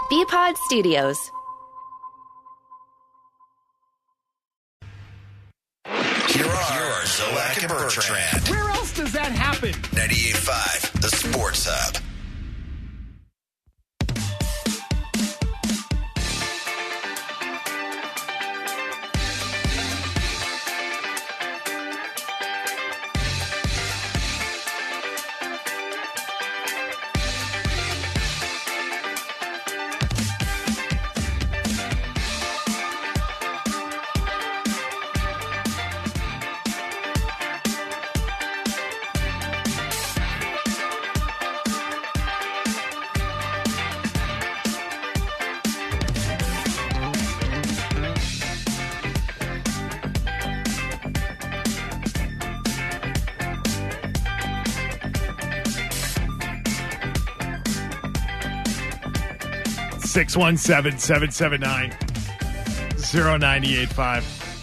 BPod Studios. Here are Zolak and Bertrand. Where else does that happen? 98.5, the Sports Hub. Six 617-779-0985.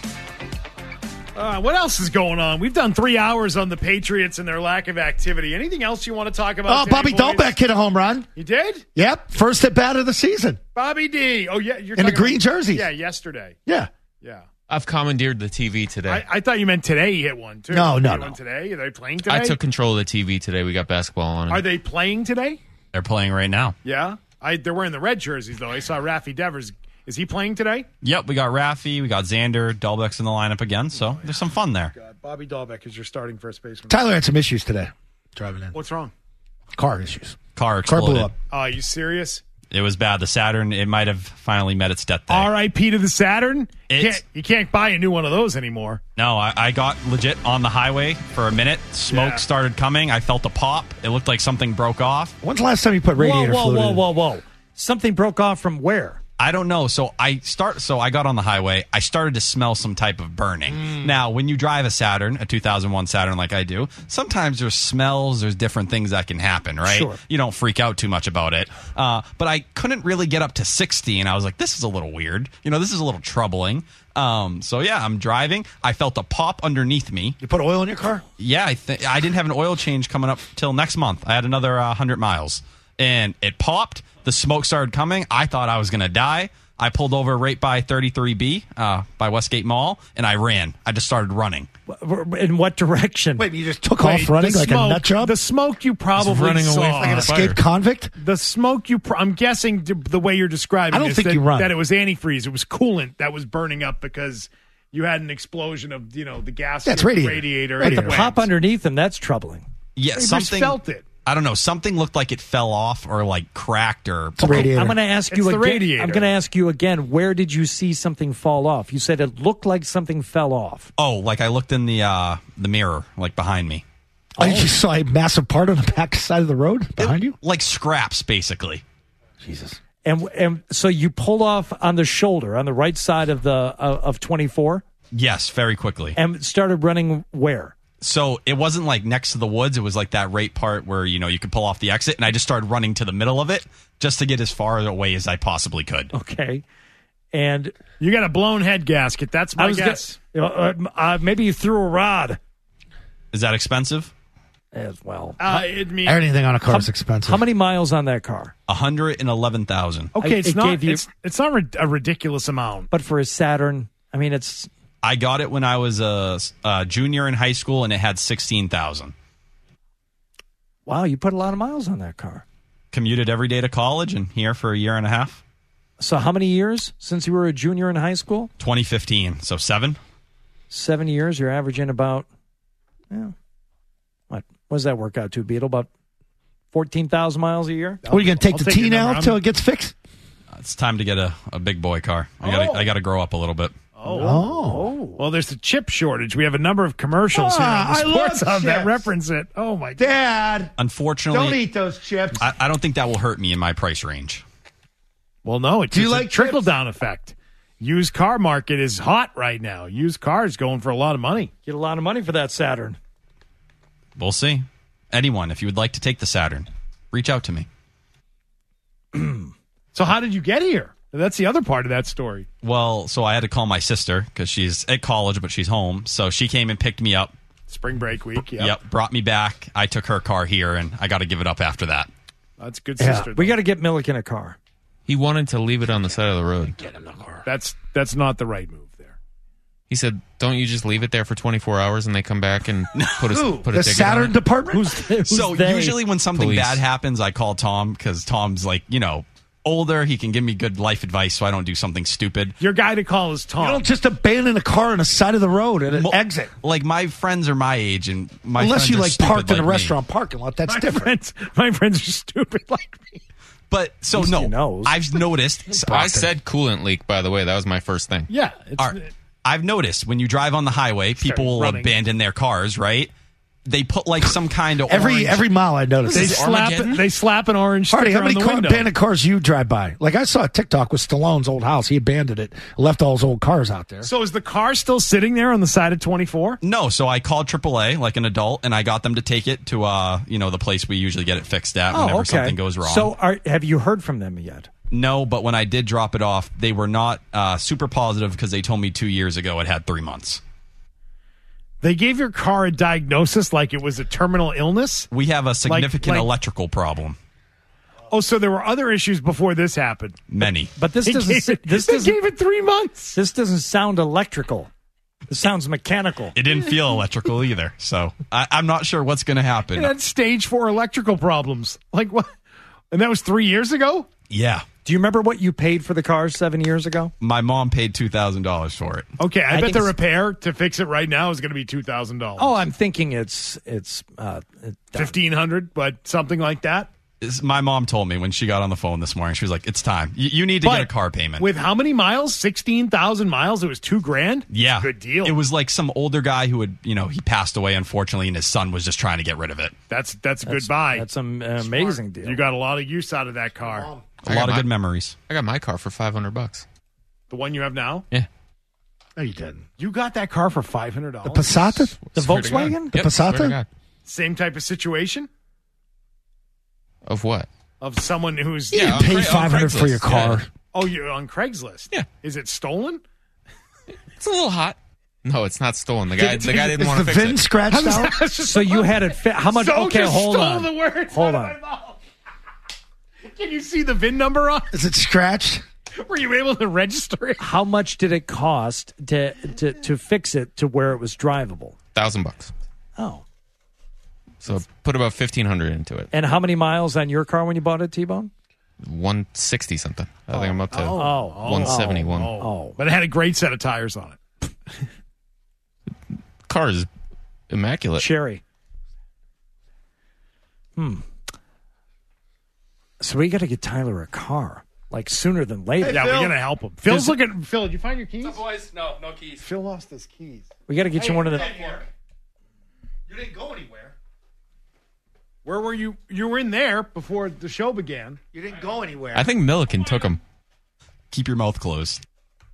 What else is going on? We've done 3 hours on the Patriots and their lack of activity. Anything else you want to talk about? Oh, Bobby Dahlbeck hit a home run. You did? Yep. First at bat of the season. Bobby D. Oh, yeah. You're in the talking green jersey. Yeah, yesterday. Yeah. Yeah. I've commandeered the TV today. I thought you meant today he hit one, too. No. One today? Are they playing today? I took control of the TV today. We got basketball on. Are they playing today? They're playing right now. Yeah. They're wearing the red jerseys, though. I saw Rafi Devers. Is he playing today? Yep, we got Rafi, we got Xander, Dahlbeck's in the lineup again, so there's some fun there. God, Bobby Dahlbeck is your starting first baseman. Tyler had some issues today driving in. What's wrong? Car issues. Car exploded. Blew up. Oh, are you serious? It was bad. The Saturn, it might have finally met its death day. R.I.P. to the Saturn? You can't buy a new one of those anymore. No, I got legit on the highway for a minute. Smoke started coming. I felt a pop. It looked like something broke off. When's the last time you put radiator fluid in? Whoa. Something broke off from where? I don't know. So I got on the highway. I started to smell some type of burning. Now, when you drive a Saturn, a 2001 Saturn like I do, sometimes there's smells, there's different things that can happen, right? Sure. You don't freak out too much about it. But I couldn't really get up to 60, and I was like, this is a little weird. This is a little troubling. I'm driving. I felt a pop underneath me. You put oil in your car? Yeah, I didn't have an oil change coming up till next month. I had another 100 miles. And it popped. The smoke started coming. I thought I was going to die. I pulled over right by 33B by Westgate Mall, and I ran. I just started running. In what direction? Wait, you just took off running like a nut job? The smoke you probably running saw. away like an escaped convict? The smoke I'm guessing the way you're describing I don't think you run. that it was antifreeze. It was coolant that was burning up because you had an explosion of, the gas. That's radiator. But the pop underneath him, that's troubling. Yeah, You something. just felt it. I don't know. Something looked like it fell off or like cracked or. It's a radiator. I'm going to ask It's you the again. radiator. I'm going to ask you again. Where did you see something fall off? You said it looked like something fell off. Oh, like I looked in the mirror, like behind me. Oh, you saw a massive part on the back side of the road behind you? Like scraps, basically. Jesus. And so you pulled off on the shoulder, on the right side of of 24, Yes, very quickly. and started running where? So it wasn't like next to the woods. It was like that right part where, you could pull off the exit. And I just started running to the middle of it just to get as far away as I possibly could. Okay. And You got a blown head gasket. That's my guess. Maybe you threw a rod Is that expensive? as well. Anything on a car is expensive. How many miles on that car? 111,000. Okay, It gave you- it's not a ridiculous amount. But for a Saturn, I mean, it's... I got it when I was a junior in high school, and it had 16,000. Wow, you put a lot of miles on that car. Commuted every day to college and here for a year and a half. So how many years since you were a junior in high school? 2015, so 7. 7 years. You're averaging about, what does that work out to, Beetle? About 14,000 miles a year? What, are you going to take I'll the take T your now number. until it gets fixed? It's time to get a big boy car. I got to grow up a little bit. Well, there's a chip shortage. We have a number of commercials here on the I love Sports Hub that chips. reference it. Oh, my God. Dad, Unfortunately, don't eat those chips. I don't think that will hurt me in my price range. Well, no, it's you a like trickle-down effect. Used car market is hot right now. Used cars going for a lot of money. Get a lot of money for that Saturn. We'll see. Anyone, if you would like to take the Saturn, reach out to me. So how did you get here? That's the other part of that story. Well, so I had to call my sister because she's at college, but she's home. So she came and picked me up. Spring break week. Yep, brought me back. I took her car here, and I got to give it up after that. That's a good sister. We got to get Milliken a car. He wanted to leave it on the side of the road. Get him the car. That's not the right move there. He said, "Don't you just leave it there for 24 hours and they come back and put a The ticket Saturn on it?" department? Who's So they? usually when something Police. bad happens, I call Tom because Tom's like, older. He can give me good life advice so I don't do something stupid. Your guy to call is You Tom. don't just abandon a car on the side of the road at an exit. Like my friends are my age, and my Unless friends you are like stupid parked in a like me. restaurant parking lot. That's different. My friends are stupid like me. But so least no, he knows. I've noticed. I said coolant leak, by the way. That was my first thing. Yeah. I've noticed when you drive on the highway, people will running. abandon their cars, right? They put like some kind of orange. Every mile I notice. They is slap Armageddon? they slap an orange Hardy, sticker how many on the window. abandoned cars you drive by? Like I saw a TikTok with Stallone's old house. He abandoned it, left all his old cars out there. So is the car still sitting there on the side of 24? No, so I called AAA like an adult, and I got them to take it to the place we usually get it fixed at whenever something goes wrong. So have you heard from them yet? No, but when I did drop it off, they were not super positive because they told me 2 years ago it had 3 months. They gave your car a diagnosis like it was a terminal illness? We have a significant like- electrical problem. Oh, so there were other issues before this happened. Many. But this They doesn't. gave it, This they doesn't. gave it 3 months. This doesn't sound electrical. It sounds mechanical. It didn't feel electrical either. So I'm not sure what's going to happen. It had stage 4 electrical problems. Like what? And that was 3 years ago? Yeah. Do you remember what you paid for the car 7 years ago? My mom paid $2,000 for it. Okay, I bet think the it's- repair to fix it right now is going to be $2,000. Oh, I'm thinking it's $1,500, but something like that. My mom told me when she got on the phone this morning, she was like, it's time. You need to get a car payment. With how many miles? 16,000 miles. It was $2,000. Yeah. Good deal. It was like some older guy who had, he passed away, unfortunately, and his son was just trying to get rid of it. That's a good buy. That's an amazing deal. You got a lot of use out of that car. A lot of good memories. I got my car for $500. The one you have now? Yeah. No, you didn't. You got that car for $500. The Passata? the Swear to God. Volkswagen? The Yep, swear to Passata? God. Same type of situation Of what? of someone who's You on pay on $500 for your Craigslist, car. yeah. Oh, you're on Craigslist. Yeah. Is it stolen? It's a little hot. No, it's not stolen. The guy didn't Is want the to fix VIN it. scratched out? So you had it fit. How much? So Okay, just hold stole on. the words Hold out of on. my mouth. Can you see the VIN number on? Is it scratched? Were you able to register it? How much did it cost to fix it to where it was drivable? $1,000. Oh. So put about $1,500 into it. And how many miles on your car when you bought it, T-One? 160 something. I think I'm up to Oh. 171. Oh. But it had a great set of tires on it. Car is immaculate. Cherry. So we got to get Tyler a car, like sooner than later. Yeah, we're going to help him. Phil's looking. Phil, did you find your keys? Boys, no keys. Phil lost his keys. We got to get you one of the. You didn't go anywhere. Where were you? You were in there before the show began. You didn't go anywhere. I think Milliken took him. Keep your mouth closed.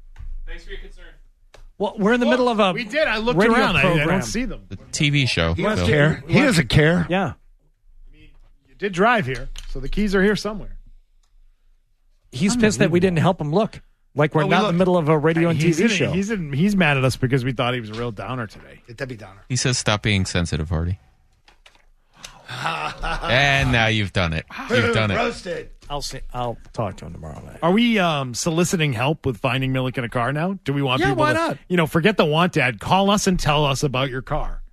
Well, we're in the middle of a. We did. I looked radio around. I program. don't see them. The TV show. He doesn't Bill. care. He doesn't care. Yeah, You did drive here, so the keys are here somewhere. he's pissed that we didn't help him look. Like we're Well, we not in look- the middle of a radio and TV show. He's mad at us because we thought he was a real downer today. Debbie Downer. He says, "Stop being sensitive, Hardy." And now you've done it. You've done it. Roasted. I'll talk to him tomorrow night. Are we soliciting help with finding Milliken a car now? Do we want Yeah, people why to, not? Forget the want ad. Call us and tell us about your car.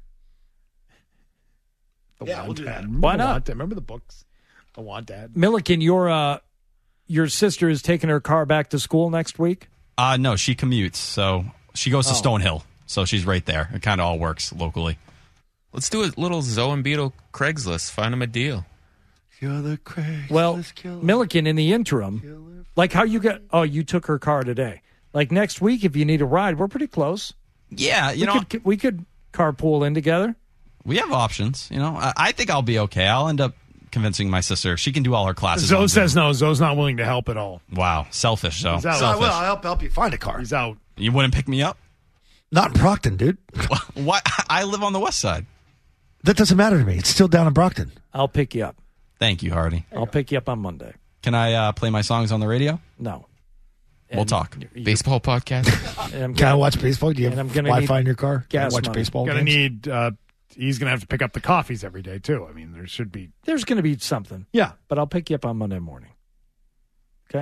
The Yeah, want we'll do ad. that. Remember Why the not? Want ad? Remember the books? The want ad. Milliken, your sister is taking her car back to school next week. No, she commutes, so she goes to Stonehill, so she's right there. It kind of all works locally. Let's do a little Zoe and Beetle Craigslist. Find him a deal. You're the crazy. Well, Milliken, in the interim, like how you got. Oh, you took her car today. Like next week, if you need a ride, we're pretty close. Yeah, We could carpool in together. we have options. I think I'll be okay. I'll end up convincing my sister. She can do all her classes. Zoe on says Zoom. no. Zoe's not willing to help at all. Wow, selfish, though. He's out. I Selfish. will. I'll help you find a car. He's out. You wouldn't pick me up? Not in Brockton, dude. Why? I live on the west side. That doesn't matter to me. It's still down in Brockton. I'll pick you up. Thank you, Hardy. I'll pick you up on Monday. Can I play my songs on the radio? No. We'll talk. Baseball podcast. Can I watch baseball? Do you And have I'm gonna Wi-Fi need in your car? Can I gas watch money. baseball Gonna games? need. He's gonna have to pick up the coffees every day too. There should be. There's going to be something. Yeah. But I'll pick you up on Monday morning. Okay?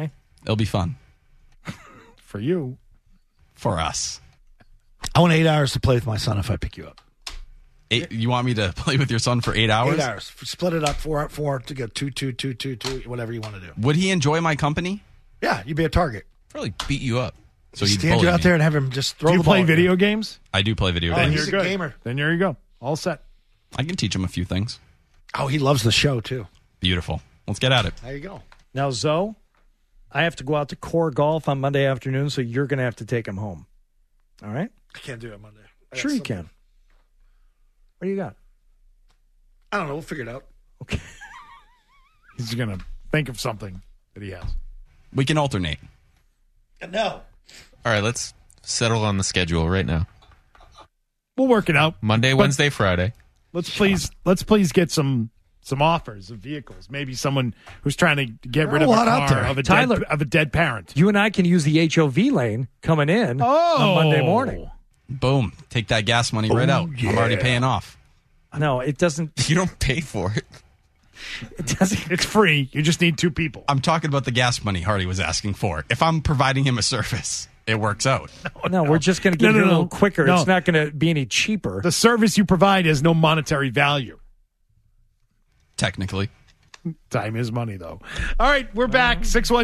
It'll be fun For you. for us. I want 8 hours to play with my son if I pick you up. You want me to play with your son for 8 hours? 8 hours. Split it up, 4 to go 2, 2, 2, 2, 2, whatever you want to do. Would he enjoy my company? Yeah, you'd be a target. Probably beat you up. So Just he'd stand you bully out me. there and have him just throw Do you the ball. play at video games? I do play video Then games. he's you're a good. gamer. Then there you go. All set. I can teach him a few things. Oh, he loves the show, too. Beautiful. Let's get at it. There you go. Now, Zoe, I have to go out to Core Golf on Monday afternoon, so you're going to have to take him home. All right? I can't do it Monday. I got Sure you something. can. What do you got? I don't know. We'll figure it out. Okay. He's going to think of something that he has. We can alternate. No. All right, let's settle on the schedule right now. We'll work it out. Monday, But Wednesday, Friday. Let's please get some offers of vehicles. Maybe someone who's trying to get rid There of are a a lot out car there. of a Tyler. dead parent. You and I can use the HOV lane coming in on Monday morning. Boom. Take that gas money right out. I'm already paying off. No, it doesn't. You don't pay for it. It doesn't. It's free. You just need 2 people. I'm talking about the gas money Hardy was asking for. If I'm providing him a service, it works out. No, we're just going to get No, it no, a little no. quicker. No. It's not going to be any cheaper. The service you provide has no monetary value. Technically. Time is money, though. All right, we're back.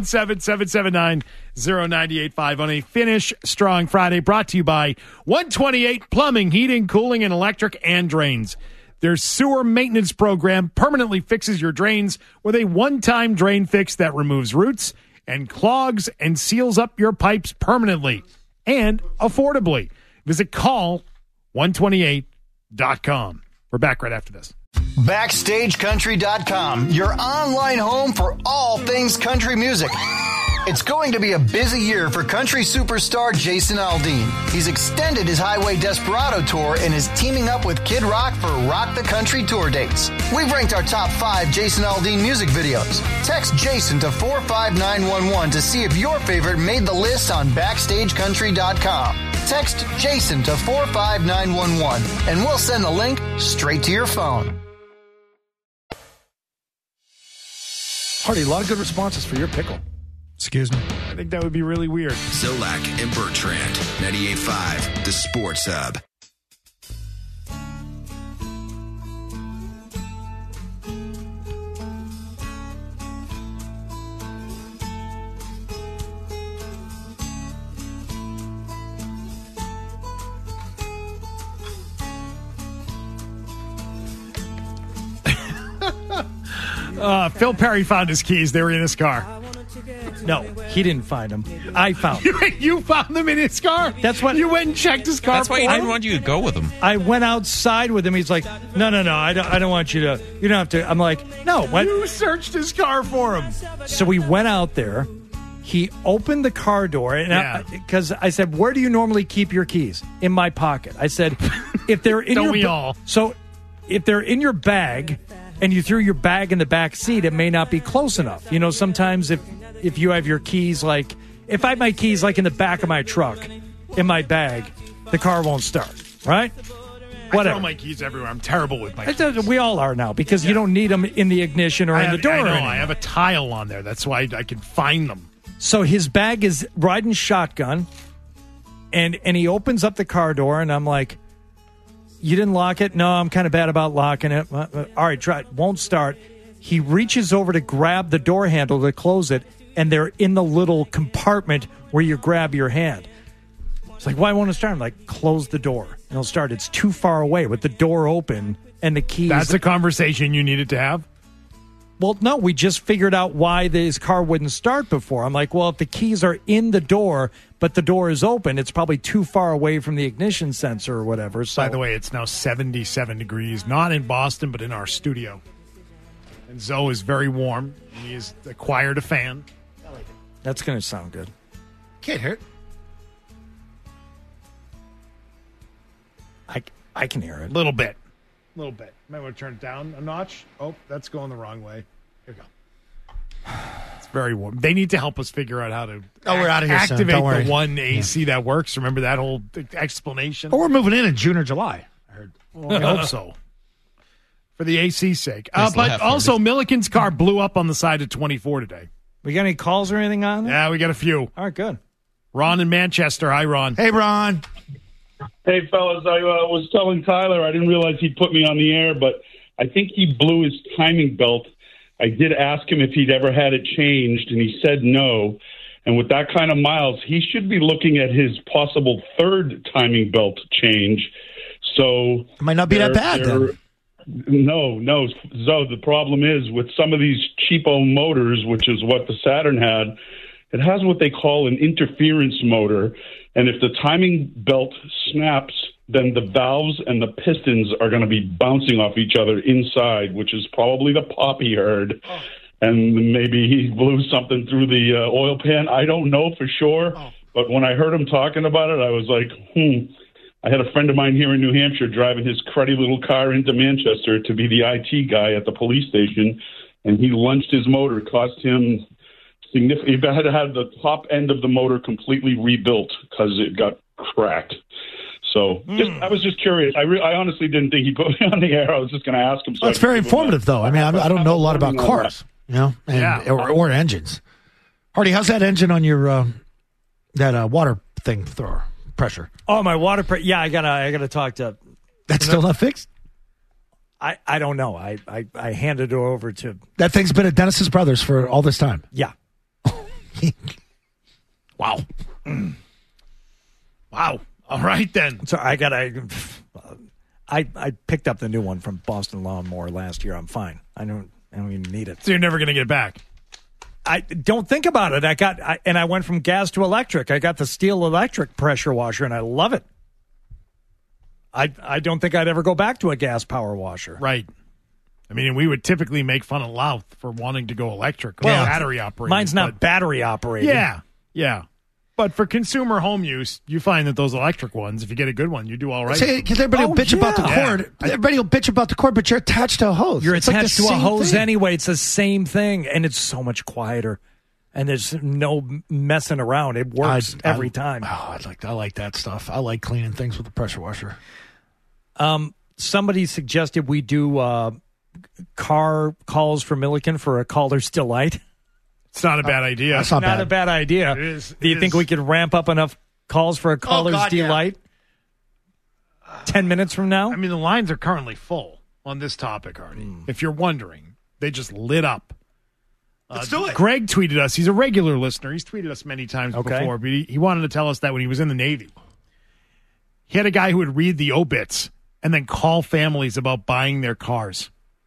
617-779-0985 on a Finish Strong Friday, brought to you by 128 Plumbing, Heating, Cooling, and Electric and Drains. Their sewer maintenance program permanently fixes your drains with a one-time drain fix that removes roots and clogs and seals up your pipes permanently and affordably. Visit call128.com. We're back right after this. BackstageCountry.com, your online home for all things country music. It's going to be a busy year for country superstar Jason Aldean. He's extended his Highway Desperado tour and is teaming up with Kid Rock for Rock the Country tour dates. We've ranked our top 5 Jason Aldean music videos. Text Jason to 45911 to see if your favorite made the list on BackstageCountry.com. Text Jason to 45911 and we'll send the link straight to your phone. Hardy, a lot of good responses for your pickle. Excuse me. I think that would be really weird. Zolak and Bertrand, 98.5, The Sports Hub. Phil Perry found his keys. They were in his car. No, he didn't find them. I found them. You found them in his car? That's what- You went and checked his car That's why he for didn't him? want you to go with him. I went outside with him. He's like, no, I don't want you to. You don't have to. I'm like, no. What? You searched his car for him. So we went out there. He opened the car door, and because I said, "Where do you normally keep your keys?" In my pocket. I said, "If they're in Don't your we all? So if they're in your bag, and you threw your bag in the back seat, it may not be close enough. You know, sometimes if you have your keys, like if I have my keys like in the back of my truck, in my bag, the car won't start. Right? I Whatever. throw my keys everywhere. I'm terrible with my keys. We all are now because you don't need them in the ignition or in the door. I know. anymore. I have a tile on there. That's why I can find them. So his bag is riding shotgun, and he opens up the car door, and I'm like, "You didn't lock it?" "No, I'm kind of bad about locking it." All right, try it. Won't start. He reaches over to grab the door handle to close it, and they're in the little compartment where you grab your hand. It's like, why won't it start? I'm like, close the door, and it'll start. It's too far away with the door open and the keys. That's a conversation you needed to have? Well, no, we just figured out why his car wouldn't start before. I'm like, well, if the keys are in the door, but the door is open, it's probably too far away from the ignition sensor or whatever. So, By the way, it's now 77 degrees, not in Boston, but in our studio. And Zoe is very warm. He has acquired a fan. that's going to sound good. Can't hear it. I can hear it. A little bit. Might want to turn it down a notch. Oh, that's going the wrong way. Here we go. It's very warm. They need to help us figure out how to we're outta here soon. activate Don't worry. the one AC that works. Remember that whole explanation? But we're moving in June or July. I heard. Well, I hope so. For the AC's sake. Just But laugh, also, Milliken's car blew up on the side of 24 today. We got any calls or anything on there? Yeah, we got a few. All right, good. Ron in Manchester. Hi, Ron. Hey, Ron. Hey, fellas, I was telling Tyler I didn't realize he'd put me on the air, but I think he blew his timing belt. I did ask him if he'd ever had it changed, and he said no. And with that kind of miles, he should be looking at his possible third timing belt change. So It might not be that bad, then. No. So the problem is with some of these cheapo motors, which is what the Saturn had, it has what they call an interference motor. And if the timing belt snaps, then the valves and the pistons are going to be bouncing off each other inside, which is probably the pop he heard. And maybe he blew something through the oil pan. I don't know for sure. But when I heard him talking about it, I was like, I had a friend of mine here in New Hampshire driving his cruddy little car into Manchester to be the IT guy at the police station, and he lunged his motor. It cost him significant. He had to have the top end of the motor completely rebuilt because it got cracked. So I was just curious. I honestly didn't think he put me on the air. I was just going to ask him. So That's very informative, though. I mean, I don't know a lot about cars, or engines. Hardy, how's that engine on your that water thing thrower pressure? Oh, my water pressure. Yeah, I gotta talk to. That's still not fixed? I don't know. I handed it over to. That thing's been at Dennis's Brothers for all this time. Yeah. Wow. Wow. All right, then. So I picked up the new one from Boston Lawnmower last year. I'm fine. I don't even need it. So you're never going to get it back? I don't think about it. I went from gas to electric. I got the Steel electric pressure washer, and I love it. I don't think I'd ever go back to a gas power washer. Right. I mean, we would typically make fun of Louth for wanting to go electric or Well, battery operated. Mine's not battery operated. Yeah. But for consumer home use, you find that those electric ones, if you get a good one, you do all right. Because everybody will bitch about the cord. Everybody will bitch about the cord, but you're attached to a hose. You're It's like attached the to a same hose thing. anyway. It's the same thing, and it's so much quieter. And there's no messing around. It works every time. Oh, I like that stuff. I like cleaning things with a pressure washer. Somebody suggested we do car calls for Milliken for a caller's delight. It's not a bad idea. That's not bad. A bad idea. Do you think we could ramp up enough calls for a caller's delight? 10 minutes from now? I mean, the lines are currently full on this topic, Artie. If you're wondering, they just lit up. Let's do it. Greg tweeted us. He's a regular listener. He's tweeted us many times before, but he wanted to tell us that when he was in the Navy, he had a guy who would read the obits and then call families about buying their cars.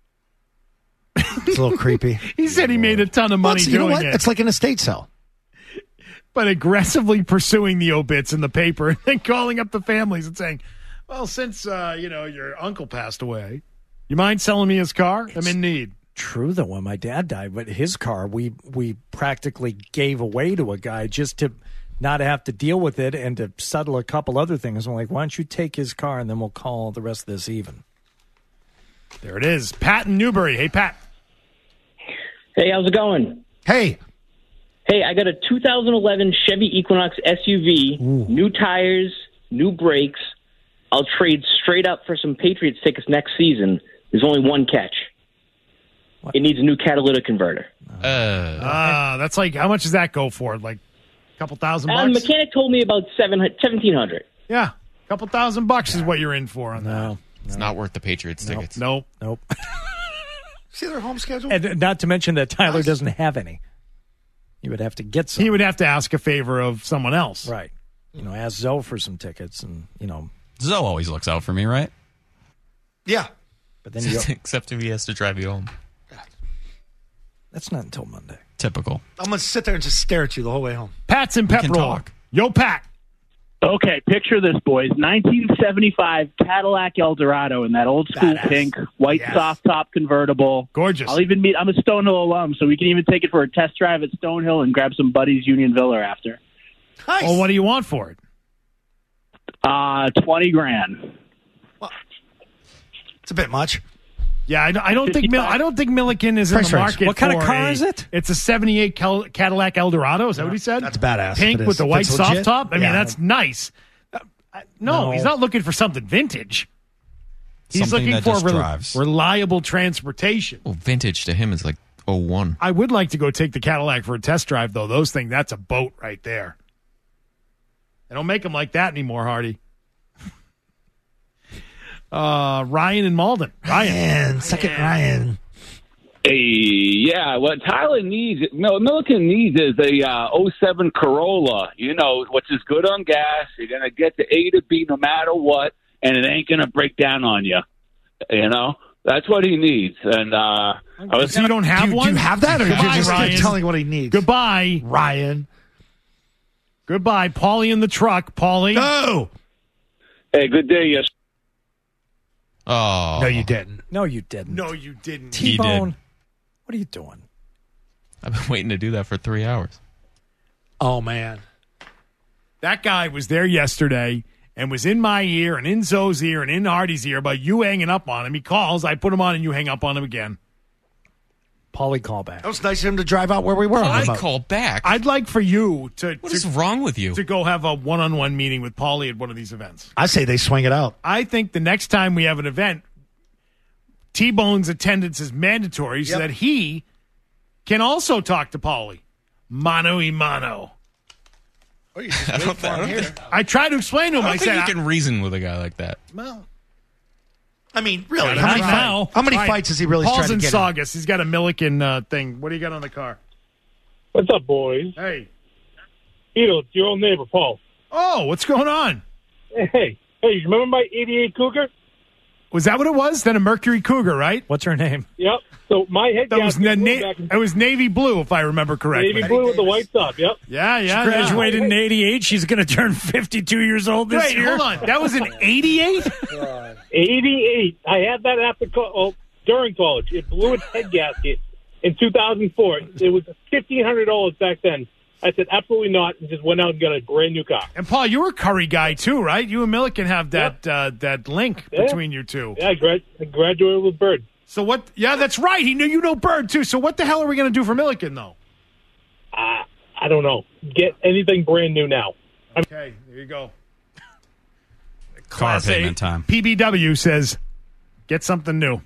It's a little creepy. He said he made a ton of money You know doing what? it. It's like an estate sale. But aggressively pursuing the obits in the paper and then calling up the families and saying, well, since, your uncle passed away, you mind selling me his car? I'm in need. True, though, when my dad died, but his car, we practically gave away to a guy just to not have to deal with it and to settle a couple other things. I'm like, why don't you take his car and then we'll call the rest of this even. There it is. Pat in Newbury. Hey, Pat. Hey, how's it going? Hey, I got a 2011 Chevy Equinox SUV, new tires, new brakes. I'll trade straight up for some Patriots tickets next season. There's only one catch. It needs a new catalytic converter. That's like, how much does that go for? Like a couple $1,000 bucks? The mechanic told me about $1,700. Yeah, a couple $1,000 is what you're in for on that. It's not worth the Patriots tickets. Nope. see their home schedule? And not to mention that Tyler doesn't have any. You would have to get some. He would have to ask a favor of someone else. Right. Ask Zoe for some tickets and, Zoe always looks out for me, right? Yeah. But then you go, Except if he has to drive you home. that's not until Monday. Typical. I'm going to sit there and just stare at you the whole way home. Pat's in can Pepperell. talk. Yo, Pat. Okay, picture this, boys. 1975 Cadillac Eldorado in that old school Badass. pink, white soft top convertible. Gorgeous. I'm a Stonehill alum, so we can even take it for a test drive at Stonehill and grab some buddies Unionville after. Nice. Well, what do you want for it? $20,000. It's a bit much. Yeah, I don't think Milliken is in Price the range. market. What kind of for car is it? It's a '78 Cadillac Eldorado. Is that what he said? That's badass. Pink It is. with the If white it's soft legit, top. I mean, yeah. that's nice. No, he's not looking for something vintage. He's Something looking that for just drives. reliable transportation. Well, vintage to him is like 01. I would like to go take the Cadillac for a test drive, though. That's a boat right there. They don't make them like that anymore, Hardy. Ryan and Malden. Ryan. Ryan. Hey, yeah, what Tyler needs, Milliken needs is a 07 Corolla, which is good on gas. You're going to get to A to B no matter what, and it ain't going to break down on you. That's what he needs. And so you don't have one? Do you have that, or Goodbye, you're just Ryan. telling what he needs? Goodbye, Ryan. Goodbye, Paulie in the truck. Paulie. No. Hey, good day, yes. Oh. No, you didn't. No, you didn't. No, you didn't. He T-Bone, did. what are you doing? I've been waiting to do that for 3 hours. Oh, man. That guy was there yesterday and was in my ear and in Zoe's ear and in Hardy's ear about you hanging up on him. He calls, I put him on, and you hang up on him again. Paulie, call back. That was nice of him to drive out where we were. I call back. I'd like for you What is wrong with you? to go have a one-on-one meeting with Paulie at one of these events. I say they swing it out. I think the next time we have an event, T-Bone's attendance is mandatory so that he can also talk to Paulie. Mano y mano. I tried to explain to him. I I think said, you can reason with a guy like that. well, I mean, really, Got it now. how many All right. fights has he really Paul's tried to in get in? Saugus. He's got a Milliken thing. What do you got on the car? What's up, boys? Hey. Beetle, it's your old neighbor, Paul. Oh, what's going on? Hey, you remember my 88 Cougar? Was that what it was? Then a Mercury Cougar, right? What's her name? Yep. So my head That was gasket blew it was navy blue, if I remember correctly. Navy blue with the white top, yep. Yeah. She graduated in 88. She's going to turn 52 years old this Wait, year. hold on. That was an 88? 88. I had that during college. It blew its head gasket in 2004. It was $1,500 back then. I said, absolutely not, and just went out and got a brand new car. And Paul, you're a Curry guy too, right? You and Milliken have that link between you two. Yeah, I graduated with Bird. So what? Yeah, that's right. You know Bird too. So what the hell are we going to do for Milliken though? I don't know. Get anything brand new now. Okay, there you go. Car Class A payment time. PBW says, get something new.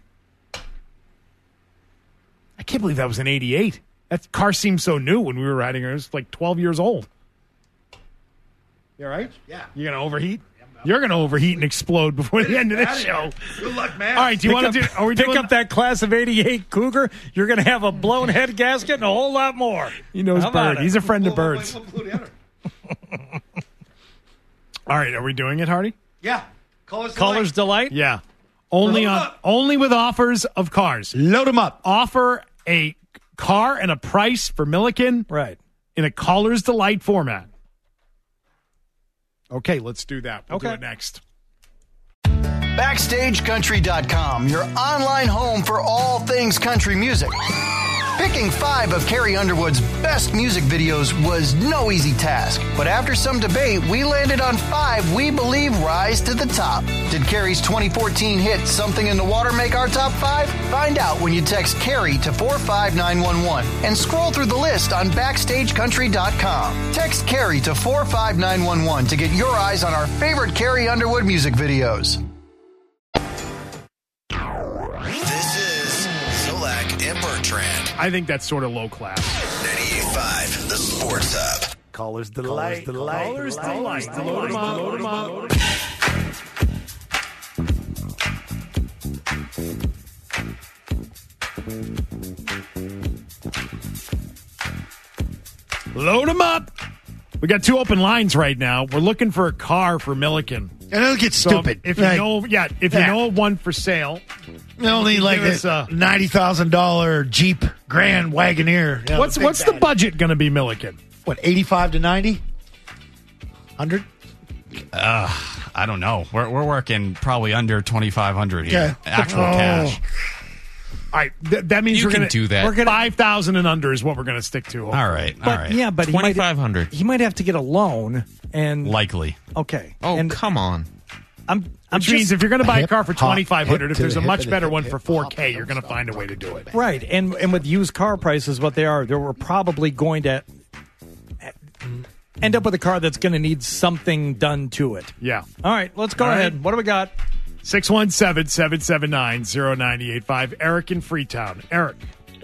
I can't believe that was an 88. That car seemed so new when we were riding her. It was like 12 years old. You all right? Yeah. You going to overheat? You're going to overheat and explode before the end of this show. Good luck, man. All right, do you want to do? Are we Pick doing? up that class of 88 Cougar. You're going to have a blown head gasket and a whole lot more. He knows How about Bird. it? He's a friend of Bird's. All right, are we doing it, Hardy? Yeah. Caller's Delight? Yeah. Only with offers of cars. Load them up. Offer a car and a price for Milliken. Right. In a Caller's Delight format. Okay, let's do that. We'll do it next. BackstageCountry.com, your online home for all things country music. Picking 5 of Carrie Underwood's best music videos was no easy task, but after some debate, we landed on 5 we believe rise to the top. Did Carrie's 2014 hit Something in the Water make our top 5? Find out when you text Carrie to 45911 and scroll through the list on BackstageCountry.com. Text Carrie to 45911 to get your eyes on our favorite Carrie Underwood music videos. This is Zolak and Bertrand. I think that's sort of low class. 98.5, the Sports Hub. Caller's Delight. Caller's Delight. Load 'em up, load 'em up. Load 'em up. We got 2 open lines right now. We're looking for a car for Milliken. And it'll get stupid. If you know, you know one for sale, only like give us a $90,000 Jeep Grand Wagoneer. You know, what's the budget going to be, Milliken? What, 85 to 90? 100? I don't know. We're working probably under 2,500 here. Okay. Actual cash. All right, that means You we're can going to do that. We're going 5,000 and under is what we're going to stick to. All right. Yeah, but 2,500. he might have to get a loan. And Likely. okay. Oh, and come on. Which means if you're going to buy a hip, car for hop, 2,500, hip if to there's the a hip much to the better hip, one hip, for hop, 4K, you're going to find a way to do it. right, and with used car prices, what they are, we're probably going to end up with a car that's going to need something done to it. Yeah. All right, let's go All right. ahead. What do we got? 617-779-0985. Eric in Freetown. Eric.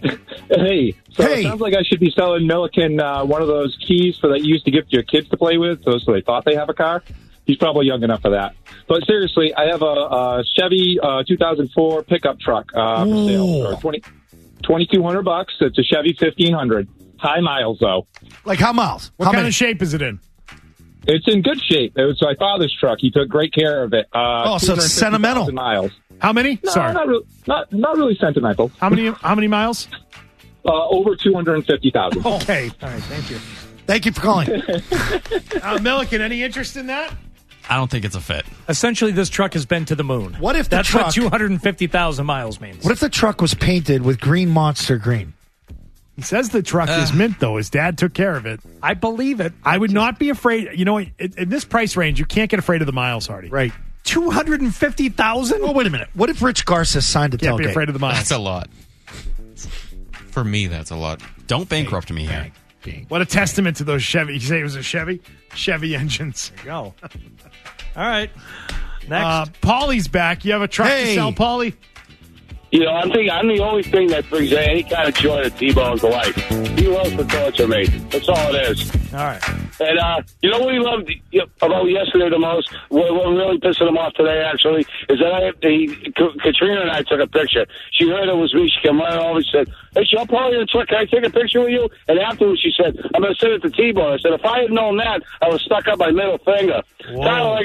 Hey, it sounds like I should be selling Milliken one of those keys that you used to give to your kids to play with, so they thought they have a car. He's probably young enough for that. But seriously, I have a Chevy 2004 pickup truck for sale for $2,200. It's a Chevy 1500. High miles, though. Like how miles? What kind of shape is it in? It's in good shape. It was my father's truck. He took great care of it. So it's sentimental. Miles. How many? No, Sorry. not really sentimental. How many miles? Over 250,000. Okay. All right. Thank you. Thank you for calling. Milliken, any interest in that? I don't think it's a fit. Essentially, this truck has been to the moon. What if the That's truck, what 250,000 miles means. What if the truck was painted with green Monster green? He says the truck is mint, though. His dad took care of it. I believe it. I would not be afraid. You know, in this price range, you can't get afraid of the miles, Hardy. Right. 250,000? Oh, wait a minute. What if Rich Garza signed a Can't tailgate? be afraid of the miles. That's a lot. For me, that's a lot. Don't bankrupt me here. What a testament to those Chevy. You say it was a Chevy? Chevy engines. There you go. All right. Next. Paulie's back. You have a truck to sell, Paulie? You know, I'm the only thing that brings any kind of joy to T-Bone to life. He loves to torture me. That's all it is. All right. And you know what he loved about yesterday the most? What really pissing him off today, actually, is that Katrina and I took a picture. She heard it was me. She came right over and said, "Hey, I'll call you in the truck. Can I take a picture with you?" And afterwards she said, "I'm going to send it to T-Bone." I said, "If I had known that, I would have stuck up my middle finger." Tyler, I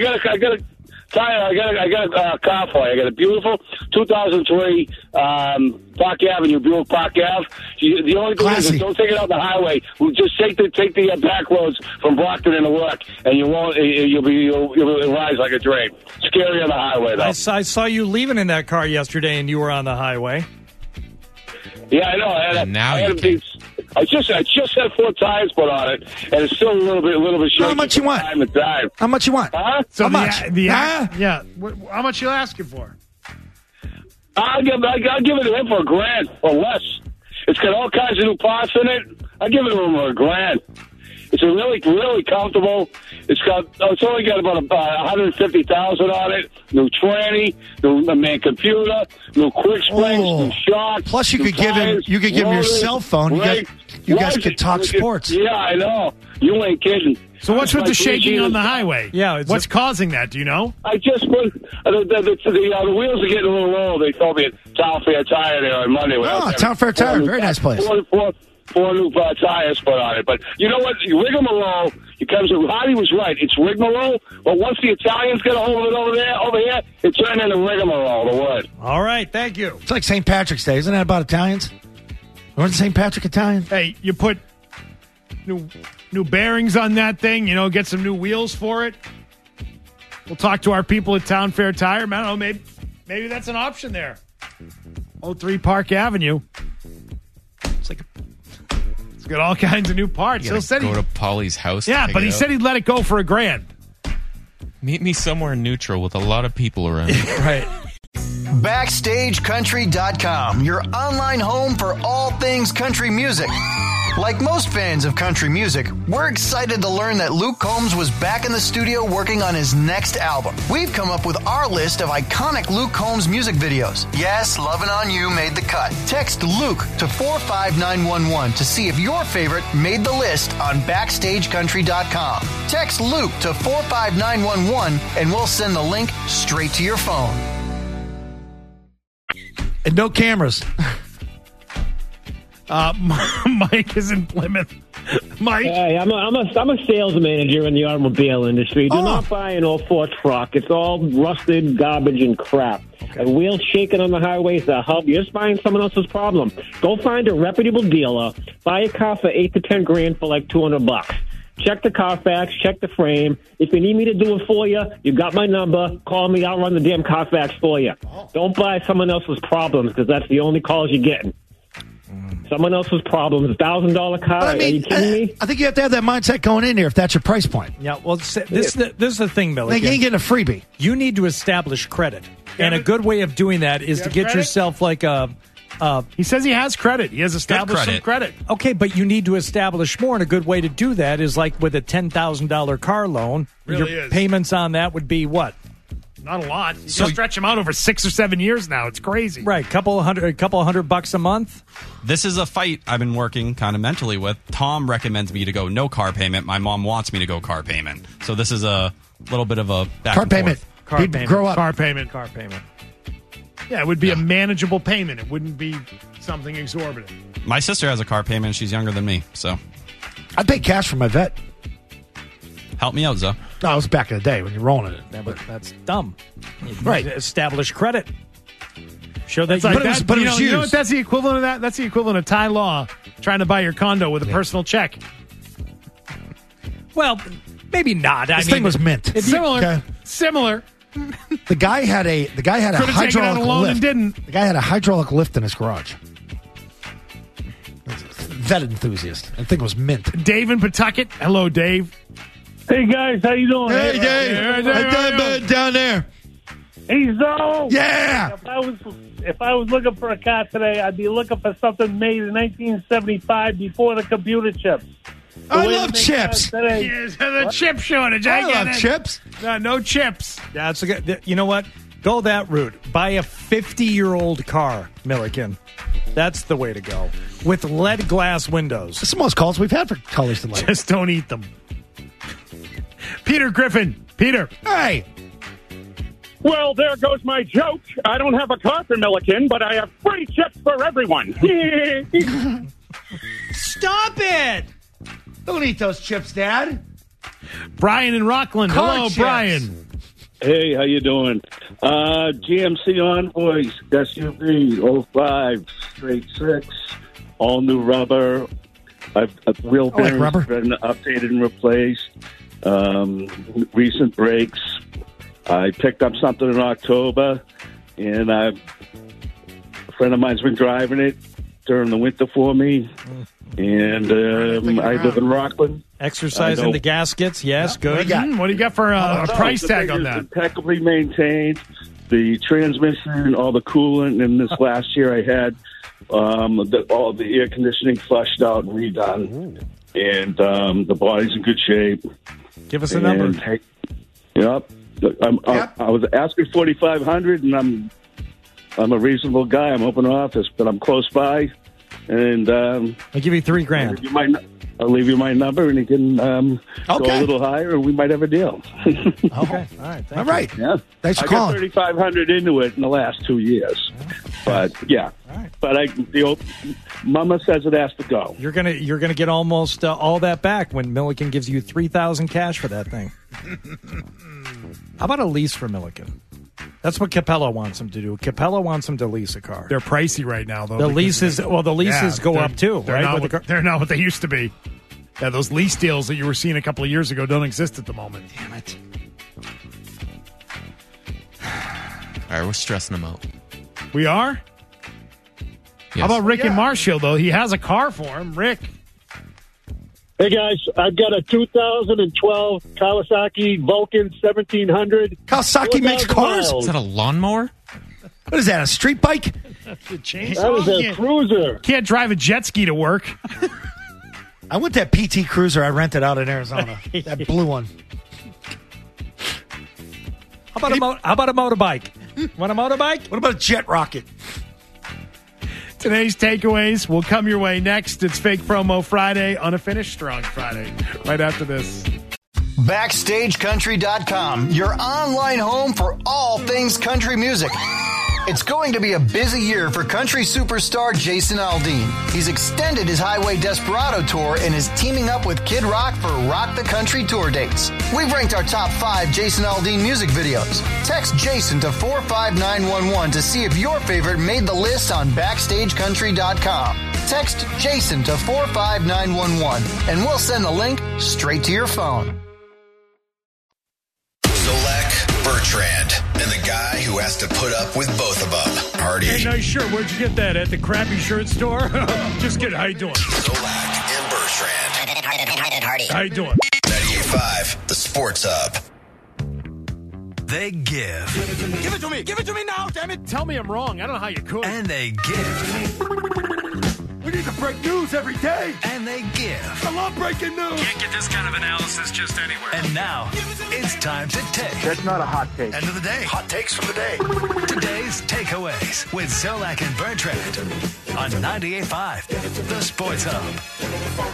got a car for you. I got a beautiful 2003 Park Avenue, Buick Park Ave. The only thing is, don't take it out the highway. We'll just take the back roads from Brockton into work, and you'll rise like a drape. Scary on the highway, though. I saw you leaving in that car yesterday, and you were on the highway. Yeah, I know. I just had 4 tires put on it, and it's still a little bit shaky. How much you want? How much you want? Huh? So how much? Yeah. How much you asking for? I'll give it to him for $1,000 or less. It's got all kinds of new parts in it. I'll give it to him for $1,000. It's a really, really comfortable. It's only got about 150,000 on it. New tranny, new main computer, new quick springs, new shocks. Plus, you could give him your cell phone. You guys could talk sports. Yeah, I know. You ain't kidding. So what's with the shaking on the highway? Yeah, what's causing that? Do you know? I just put the wheels are getting a little low. They told me at Town Fair Tire there on Monday. Oh, Town Fair Tire, very nice place. Four new tires put on it. But you know what? Rigmarole, Hardy was right. It's rigmarole, but once the Italians get a hold of it over here, it turned into rigmarole, the word. All right, thank you. It's like St. Patrick's Day. Isn't that about Italians? Wasn't St. Patrick Italian? Hey, you put new bearings on that thing, get some new wheels for it. We'll talk to our people at Town Fair Tire. I don't know, maybe that's an option there. 03 Park Avenue. It's got all kinds of new parts. He'll go to Paulie's house. Yeah, but he said he'd let it go for $1,000. Meet me somewhere neutral with a lot of people around. Right. BackstageCountry.com, your online home for all things country music. Like most fans of country music, we're excited to learn that Luke Combs was back in the studio working on his next album. We've come up with our list of iconic Luke Combs music videos. Yes, Lovin' On You made the cut. Text Luke to 45911 to see if your favorite made the list on BackstageCountry.com. Text Luke to 45911 and we'll send the link straight to your phone. And no cameras. Mike is in Plymouth. Mike? Hey, I'm a sales manager in the automobile industry. Do not buy an 04 truck. It's all rusted, garbage, and crap. Okay. A wheel shaking on the highway is a hub. You're just buying someone else's problem. Go find a reputable dealer. Buy a car for $8 to $10,000 for like $200. Check the Carfax, check the frame. If you need me to do it for you, you got my number. Call me. I'll run the damn Carfax for you. Don't buy someone else's problems because that's the only calls you're getting. Someone else's problems. $1,000 car. Are you kidding me? I think you have to have that mindset going in there if that's your price point. Yeah, well, this is the thing, Billy. Like, you ain't getting a freebie. You need to establish credit. And a good way of doing that is to get yourself like a... he says he has credit. He has established some credit. Okay, but you need to establish more, and a good way to do that is like with a $10,000 car loan. Really your is. payments on that would be what? Not a lot. You can stretch them out over 6 or 7 years now. It's crazy. Right, couple hundred $100 a month. This is a fight I've been working kind of mentally with. Tom recommends me to go no car payment. My mom wants me to go car payment. So this is a little bit of a back car and payment. forth. Car He'd payment. grow up. Car payment. Car payment. Yeah, it would be a manageable payment. It wouldn't be something exorbitant. My sister has a car payment. She's younger than me. So I'd pay cash for my vet. help me out, Zoe. No, it was back in the day when you're rolling it. Yeah, but that's dumb. You Right. need to establish credit. Show that It's like But it was- that, but it you was know, you know used. what that's the equivalent of that? That's the equivalent of Ty Law trying to buy your condo with a personal check. Well, maybe not. This thing was mint. Similar. Okay. Similar. The guy had a Could have taken out hydraulic a loan lift. and didn't. The guy had a hydraulic lift in his garage. Vet enthusiast. I think it was mint. Dave in Pawtucket. Hello, Dave. Hey guys, how you doing? Hey, Dave. Down there. Hey Zoe. Yeah. If I was looking for a car today, I'd be looking for something made in 1975 before the computer chips. I love chips. Yes, the chip shortage. I get love it. chips. No chips. That's a good. You know what? Go that route. Buy a 50-year-old car, Milliken. That's the way to go. With lead glass windows. This is the most calls we've had for Colors Delight. Just don't eat them. Peter Griffin. Peter. Hey. Well, there goes my joke. I don't have a car for Milliken, but I have free chips for everyone. Stop it! Don't eat those chips, Dad. Brian in Rockland. Car Hello, chips. Brian. Hey, how you doing? GMC Envoys, SUV, 05, straight 6, all new rubber. I've wheel I like bearings rubber. been updated and replaced. Recent brakes. I picked up something in October, and a friend of mine's been driving it during the winter for me. And I live in Rockland. Exercising the gaskets. Yes, good. What do you got for a price tag on that? Impeccably maintained. The transmission, all the coolant, and this last year I had all the air conditioning flushed out and redone. And the body's in good shape. Give us a number. Yep. I was asking 4,500, and I'm a reasonable guy. I'm open office, but I'm close by. And I'll give you $3,000. I'll leave you my number, and you can go a Okay. little higher, and we might have a deal. Okay. All right. All right. Yeah. Thanks for I got calling. 3,500 into it in the last 2 years. But yeah. right. But Mama says it has to go. You're gonna get almost all that back when Milliken gives you $3,000 cash for that thing. How about a lease for Milliken? That's what Capella wants him to do. Capella wants him to lease a car. They're pricey right now, though. The because leases go they're- up too, they're right? Not With what, they're not what they used to be. Yeah, those lease deals that you were seeing a couple of years ago don't exist at the moment. Damn it. All right, we're stressing them out. We are? Yes. How about Rick in Marshall, though? He has a car for him. Rick. Hey guys, I've got a 2012 Kawasaki Vulcan 1700. Kawasaki makes 4,000 cars? miles. Is that a lawnmower? What is that, a street bike? That was a cruiser. Can't drive a jet ski to work. I went that PT Cruiser I rented out in Arizona. That blue one. How about a motorbike? Want a motorbike? What about a jet rocket? Today's takeaways will come your way next. It's Fake Promo Friday on a Finish Strong Friday. Right after this. BackstageCountry.com, your online home for all things country music. It's going to be a busy year for country superstar Jason Aldean. He's extended his Highway Desperado tour and is teaming up with Kid Rock for Rock the Country tour dates. We've ranked our top 5 Jason Aldean music videos. Text Jason to 45911 to see if your favorite made the list on BackstageCountry.com. Text Jason to 45911 and we'll send the link straight to your phone. Zolak, Bertrand, and the guy who has to put up with both of them. Hardy. Hey, nice shirt. Where'd you get that? At the crappy shirt store? Just kidding. How you doing? Zolak and Bertrand. Hardy. How you doing? 98.5, the Sports Hub. They give. Give it to me. Give it to me now, damn it. Tell me I'm wrong. I don't know how you could. And they give. We need to break news every day. And they give. I love breaking news. Can't get this kind of analysis just anywhere. And now, it's time to take. That's not a hot take. End of the day. Hot takes from the day. Today's takeaways with Zolak and Bertrand on 98.5, The Sports Hub.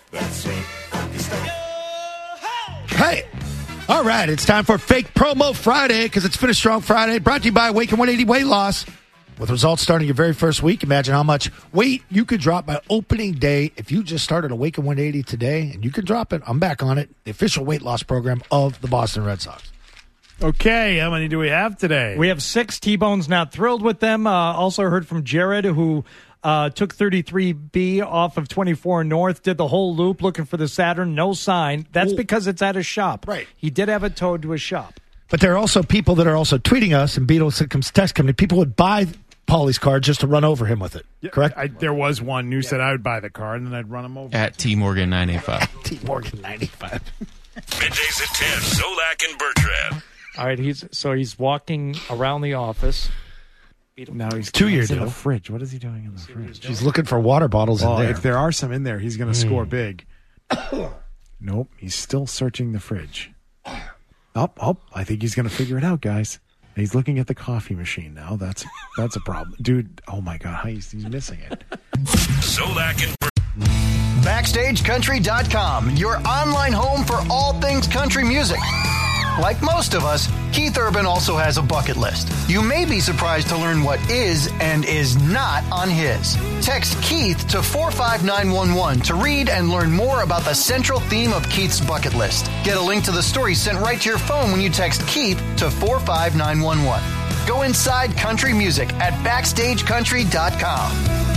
Hey. All right, it's time for Fake Promo Friday because it's Finish Strong Friday, brought to you by Awaken 180 Weight Loss. With results starting your very first week, imagine how much weight you could drop by opening day if you just started Awaken 180 today, and you can drop it. I'm back on it, the official weight loss program of the Boston Red Sox. Okay, how many do we have today? We have 6. T-Bone's not thrilled with them. Also heard from Jared, who took 33B off of 24 North, did the whole loop looking for the Saturn, no sign. That's because it's at a shop. Right. He did have it towed to a shop. But there are also people that are also tweeting us, and Beatles Text Company, people would buy Paulie's car just to run over him with it, correct? There was one who said I would buy the car, and then I'd run him over. At T Morgan 985. T Morgan 95. Middays at 10, Zolak and Bertrand. All right, he's walking around the office. Now he's 2-year in deal. the fridge. What is he doing in the fridge? He's looking for water bottles in there. If there are some in there, he's going to score big. Nope, he's still searching the fridge. Oh, I think he's going to figure it out, guys. He's looking at the coffee machine now. That's a problem. Dude, oh my God, he's missing it. Zolak and BackstageCountry.com, your online home for all things country music. Like most of us, Keith Urban also has a bucket list. You may be surprised to learn what is and is not on his. Text Keith to 45911 to read and learn more about the central theme of Keith's bucket list. Get a link to the story sent right to your phone when you text Keith to 45911. Go inside country music at BackstageCountry.com.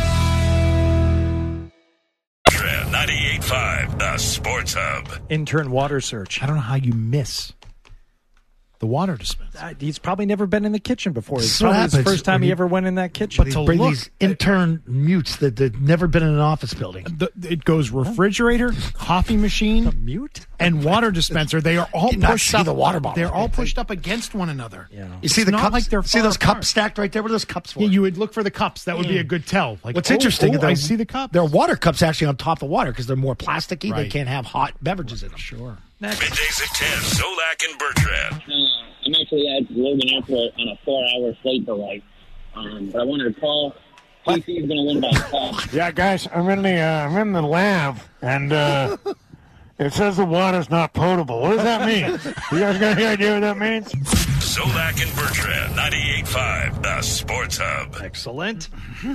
98.5, The Sports Hub. Intern water search. I don't know how you miss the water dispenser. He's probably never been in the kitchen before. It's This is what probably his happens first time when he you- ever went in that kitchen. But to bring these intern mutes that never been in an office building. It goes refrigerator, coffee machine, mute, and water dispenser. They are all You not pushed see up. the water bottle. They're all pushed up against one another. Yeah. You see It's the not cups? like they're See far those apart. cups stacked right there? What are those cups for? Yeah, you would look for the cups. That would be a good tell. Like, What's interesting? I see the cup. There are water cups actually on top of the water because they're more plasticky. They Right. can't have hot beverages in them. Sure. Middays at 10, Zolak and Bertrand. I'm actually at Logan Airport on a 4-hour flight delay. But I wanted to call. KC's going to win by a call. Yeah, guys, I'm in the lab, and it says the water's not potable. What does that mean? You guys got any idea what that means? Zolak and Bertrand, 98.5, The Sports Hub. Excellent.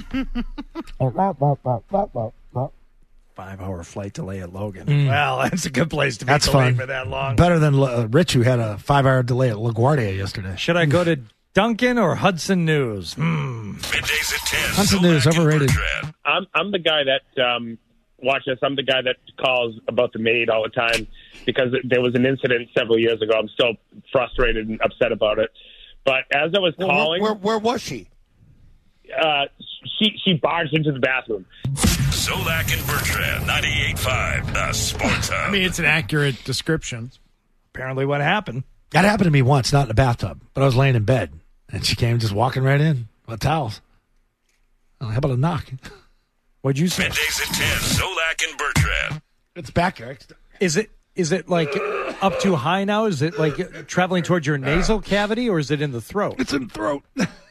5-hour flight delay at Logan. Well, that's a good place to be That's delayed fun. for that long. Better than Rich, who had a 5-hour delay at LaGuardia yesterday. Should I go to Duncan or Hudson News? Middays at 10, Hudson News, Zolak and overrated. Bertrand. I'm the guy that watch this. I'm the guy that calls about the maid all the time because there was an incident several years ago. I'm still frustrated and upset about it. But as I was calling, Where was she? she barged into the bathroom. Zolak and Bertrand, 98.5, The Sports Hub. I mean, it's an accurate description. Apparently what happened. That happened to me once, not in the bathtub, but I was laying in bed, and she came just walking right in with towels. Oh, how about a knock? What'd you say? Middays at 10, Zolak and Bertrand. It's back, Eric. Is it like up too high now? Is it like traveling towards your nasal cavity, or is it in the throat? It's in the throat.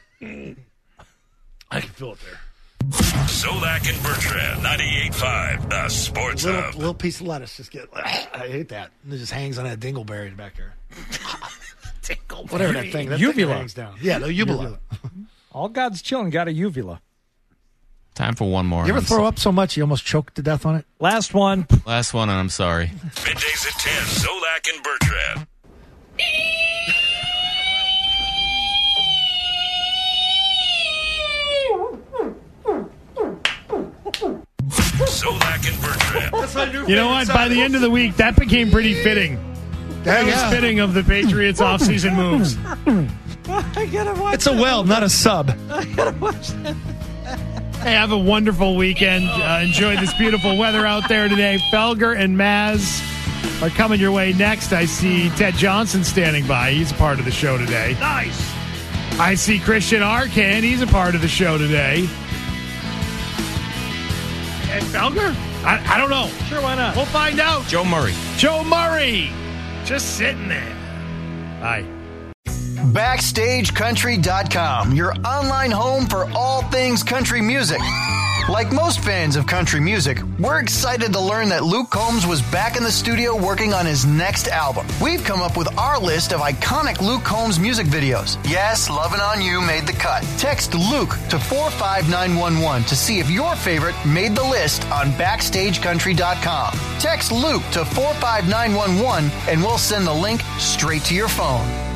I can feel it there. Zolak and Bertrand, 98.5, The Sports Hub. Little piece of lettuce just get. I hate that. And it just hangs on that dingleberry back there. Dingleberry. Whatever that thing. That Uvula. thing hangs down. Yeah, the uvula. All God's children got a uvula. Time for one more. You ever I'm throw up so much you almost choked to death on it? Last one. Last one, and I'm sorry. Middays at 10, Zolak and Bertrand. Zolak and Bertrand. You know what? By the end of the week, that became pretty fitting. That was fitting of the Patriots' offseason moves. I gotta watch. It's a well, not a sub. I gotta watch that. Hey, have a wonderful weekend. Enjoy this beautiful weather out there today. Felger and Maz are coming your way next. I see Ted Johnson standing by. He's a part of the show today. Nice. I see Christian Arcan. He's a part of the show today. Felger? I don't know. Sure, why not? We'll find out. Joe Murray. Joe Murray. Just sitting there. Bye. BackstageCountry.com, your online home for all things country music. Like most fans of country music, we're excited to learn that Luke Combs was back in the studio working on his next album. We've come up with our list of iconic Luke Combs music videos. Yes, Lovin' On You made the cut. Text Luke to 45911 to see if your favorite made the list on BackstageCountry.com. Text Luke to 45911 and we'll send the link straight to your phone.